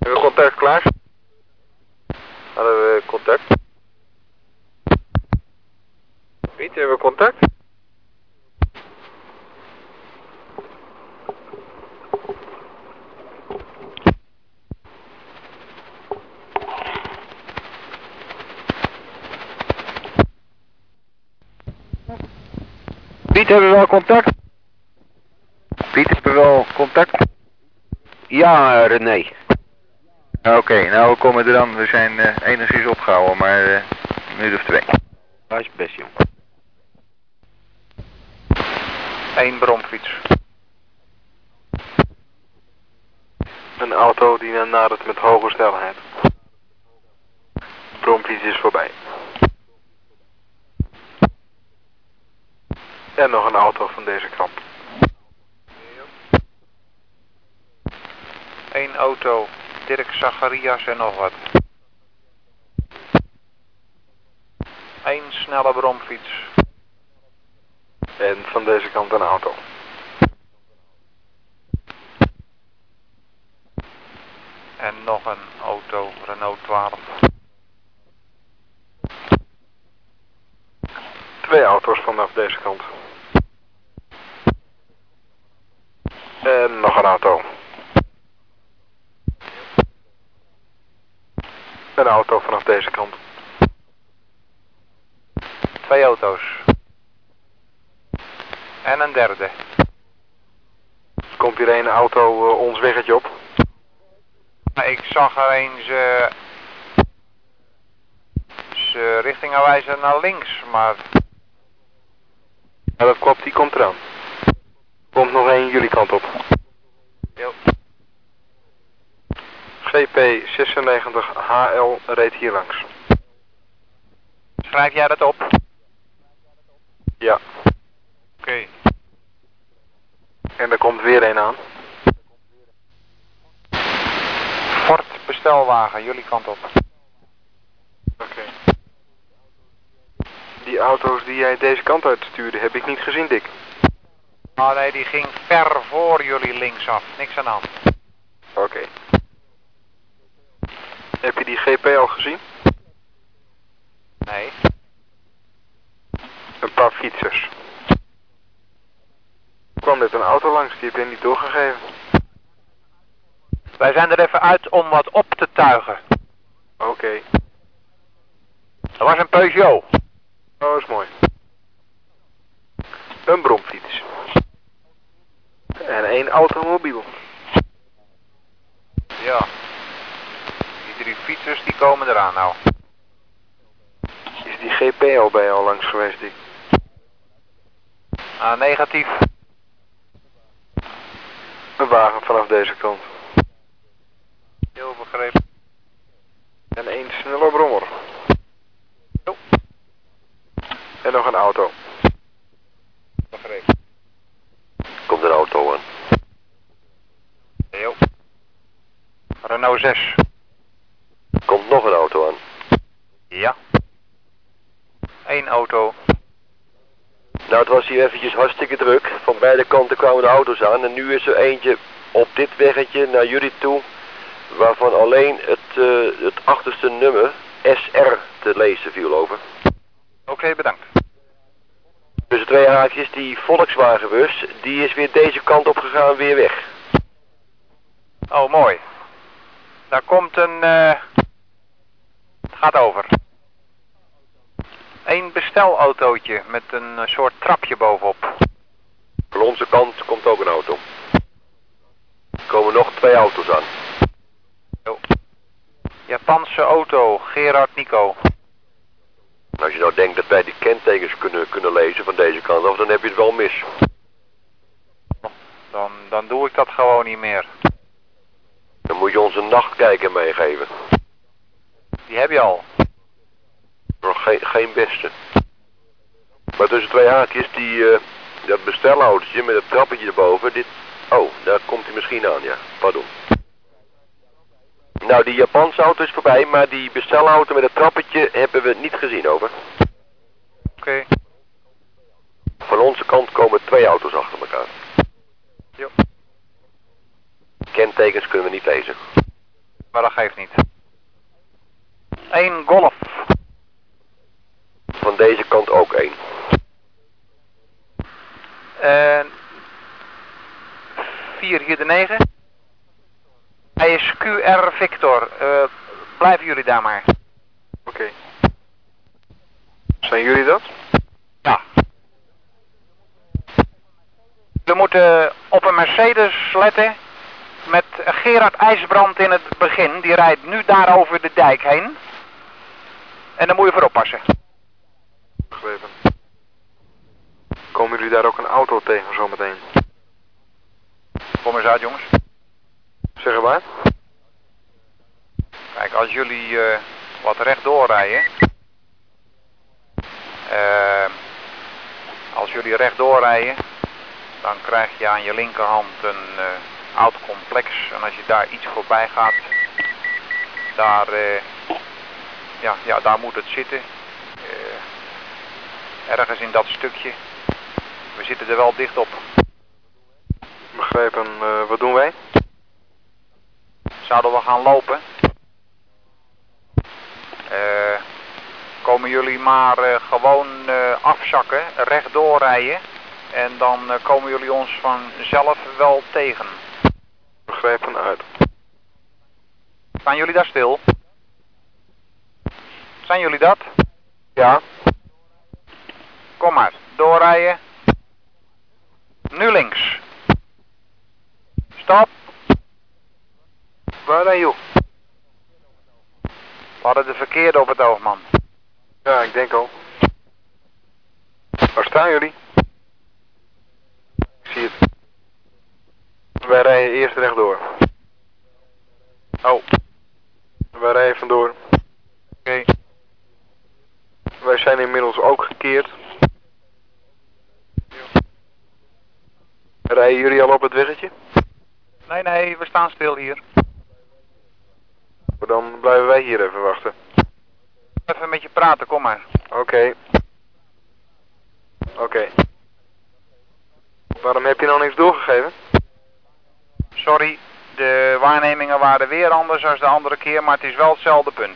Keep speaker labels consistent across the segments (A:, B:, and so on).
A: Hebben we contact klaar? Hadden we contact? Piet, hebben we contact? Piet, hebben we wel contact? Piet, hebben we wel contact? Ja, René. Oké, nou we komen er dan. We zijn enigszins opgehouden, maar een minuut of 2. Dat is best, jong.
B: 1 bromfiets.
A: Een auto die nadert met hoge snelheid. Bromfiets is voorbij. En nog een auto van deze kant.
B: 1 auto, Dirk Zacharias en nog wat. 1 snelle bromfiets.
A: En van deze kant een auto.
B: En nog een auto, Renault 12.
A: 2 auto's vanaf deze kant. En nog een auto. Een auto vanaf deze kant.
B: 2 auto's. En een derde.
A: Komt hier een auto ons weggetje op?
B: Ik zag er eens richtingaanwijzer naar links, maar...
A: Ja, dat klopt, die komt eraan. Komt nog één jullie kant op.
B: Jo.
A: GP96HL reed hier langs.
B: Schrijf jij dat op?
A: Ja.
B: Oké.
A: En er komt weer een aan.
B: Ford bestelwagen, jullie kant op.
A: Oké. Die auto's die jij deze kant uit stuurde, heb ik niet gezien, Dick.
B: Oh nee, die ging ver voor jullie linksaf. Niks aan de hand.
A: Oké. Heb je die GP al gezien?
B: Nee.
A: Een paar fietsers. Er kwam net een auto langs, die heb je niet doorgegeven.
B: Wij zijn er even uit om wat op te tuigen.
A: Oké.
B: Dat was een Peugeot.
A: Oh, is mooi. Een bromfiets. En 1 automobiel.
B: Ja. Die 3 fietsers die komen eraan nou.
A: Is die GP al bij jou langs geweest, Dick?
B: Ah, negatief.
A: Een wagen vanaf deze kant.
B: Heel begrepen.
A: En 1 snelle brommer.
B: Jo.
A: En nog een auto.
B: Begrepen.
C: Komt een auto aan.
B: Jo. Renault 6.
C: Komt nog een auto aan.
B: Ja. 1 auto.
C: Nou, het was hier eventjes hartstikke druk. Van beide kanten kwamen de auto's aan. En nu is er eentje op dit weggetje naar jullie toe. Waarvan alleen het achterste nummer SR te lezen viel over.
B: Oké, bedankt.
C: Tussen 2 haakjes, die Volkswagenbus, die is weer deze kant op gegaan, weer weg.
B: Oh, mooi. Daar komt een... Het gaat over. 1 bestelautootje met een soort trapje bovenop.
C: Van onze kant komt ook een auto. Er komen nog 2 auto's aan.
B: Jo. Japanse auto, Gerard Nico.
C: En als je nou denkt dat wij die kentekens kunnen lezen van deze kant af, dan heb je het wel mis.
B: Dan doe ik dat gewoon niet meer.
C: Dan moet je ons een nachtkijker meegeven.
B: Die heb je al.
C: Nog geen beste. Maar tussen 2 haakjes, dat bestelautootje met het trappetje erboven, oh, daar komt hij misschien aan, ja. Pardon. Nou, die Japanse auto is voorbij, maar die bestelauto met het trappetje hebben we niet gezien, over.
B: Oké.
C: Van onze kant komen 2 auto's achter elkaar.
B: Jo.
C: Kentekens kunnen we niet lezen.
B: Maar dat geeft niet. 1 golf.
C: Van deze kant ook 1.
B: 4 hier de 9. Hij is QR Victor. Blijven jullie daar maar.
A: Oké. Zijn jullie dat?
B: Ja. We moeten op een Mercedes letten met Gerard IJsbrand in het begin. Die rijdt nu daar over de dijk heen. En daar moet je voor oppassen.
A: Begrepen. Komen jullie daar ook een auto tegen zometeen?
B: Kom eens uit, jongens.
A: Zeg maar.
B: Kijk, als jullie wat rechtdoor rijden. Als jullie rechtdoor rijden, dan krijg je aan je linkerhand een oud complex. En als je daar iets voorbij gaat, daar moet het zitten. Ergens in dat stukje. We zitten er wel dicht op.
A: Begrepen. Wat doen wij?
B: Zouden we gaan lopen? Komen jullie maar gewoon afzakken, rechtdoor rijden. En dan komen jullie ons vanzelf wel tegen.
A: Begrepen uit.
B: Staan jullie daar stil? Zijn jullie dat?
A: Ja.
B: Kom maar, doorrijden. Nu links. Stop.
A: Waar dan joh?
B: We hadden de verkeerde op het oog, man.
A: Ja, ik denk al. Waar staan jullie? Ik zie het. Wij rijden eerst rechtdoor. Oh. Wij rijden vandoor.
B: Oké.
A: Wij zijn inmiddels ook gekeerd. Rijden jullie al op het weggetje?
B: Nee, we staan stil hier.
A: Dan blijven wij hier even wachten.
B: Even met je praten, kom maar.
A: Oké. Waarom heb je nou niks doorgegeven?
B: Sorry, de waarnemingen waren weer anders dan de andere keer, maar het is wel hetzelfde punt.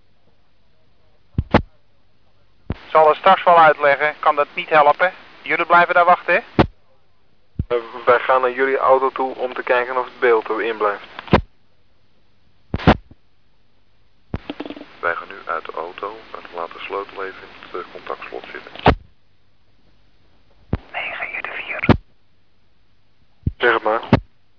B: Ik zal het straks wel uitleggen, kan dat niet helpen. Jullie blijven daar wachten, hè?
A: Wij gaan naar jullie auto toe om te kijken of het beeld erin blijft.
D: Wij gaan nu uit de auto en laten de sleutel even in het contactslot zitten.
B: 9 hier de 4.
A: Zeg het maar.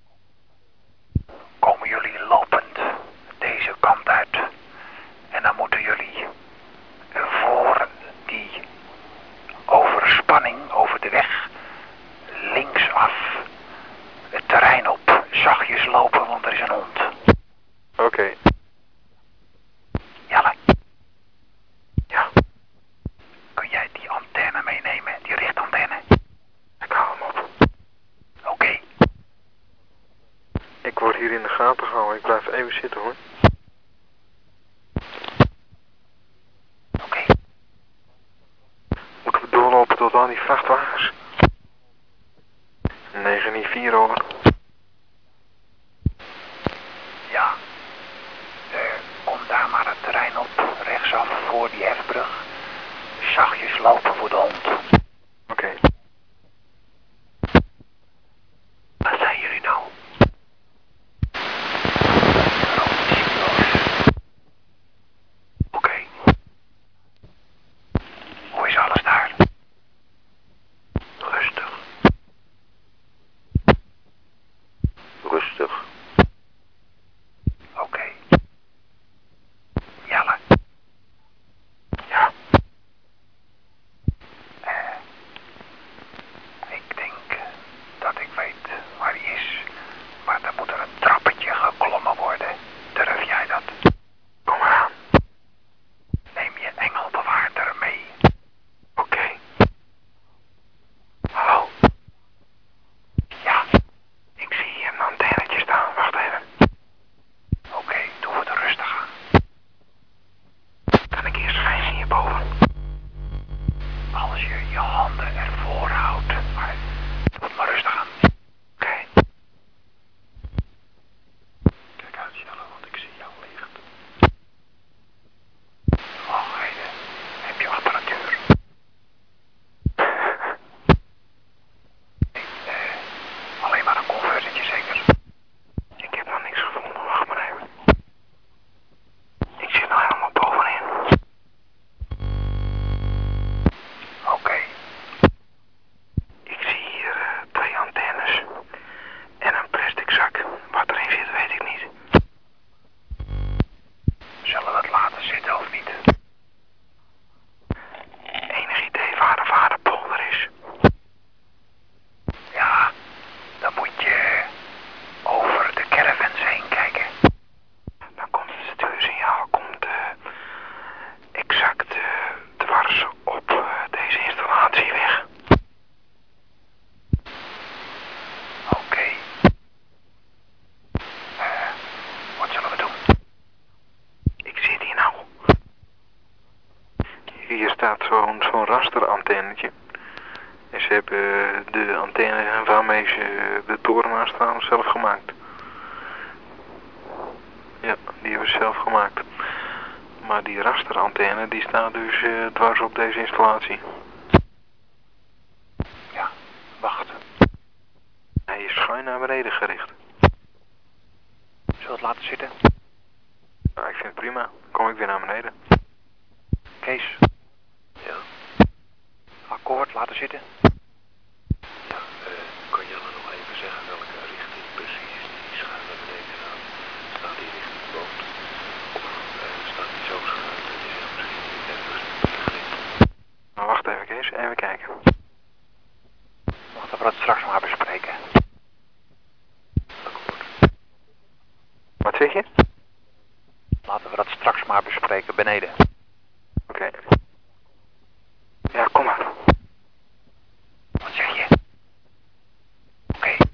B: Komen jullie lopend deze kant uit. En dan moeten jullie voor die overspanning over de weg linksaf het terrein op. Zachtjes lopen, want er is een hond.
A: Oké.
B: Jelle. Ja. Kun jij die antenne meenemen, die richtantenne?
A: Ik hou hem op.
B: Oké.
A: Ik word hier in de gaten gehouden. Ik blijf even zitten hoor.
B: Oké.
A: Moeten we doorlopen tot aan die vrachtwagens? 994 over.
B: Ja. Kom daar maar het terrein op, rechtsaf voor die hefbrug. Zachtjes lopen voor de hond.
A: Oké.
B: Wat zijn jullie nou? Oké. Hoe is alles daar? Rustig.
C: Rustig.
B: Oké. Jelle.
A: Ja.
E: hier staat zo'n rasterantennetje. En ze hebben de antenne waarmee ze de toren aanstaan zelf gemaakt. Ja, die hebben ze zelf gemaakt. Maar die rasterantenne die staat dus dwars op deze installatie.
B: Ja, wacht.
E: Hij is schuin naar beneden gericht.
B: Zullen we het laten zitten?
E: Nou, ik vind het prima. Dan kom ik weer naar beneden.
B: Kees,
C: Ja.
B: akkoord, laten zitten.
C: Ja, kan Janne nog even zeggen welke richting precies die schuin naar beneden gaat? Staat die richting de boot? Of staat die zo schuin dat je zegt misschien niet ergens begint?
E: Nou, wacht even Kees, even kijken.
B: Laten we dat straks maar bespreken.
C: Akkoord.
E: Wat zeg je?
B: Laten we dat straks maar bespreken beneden.
E: Oké.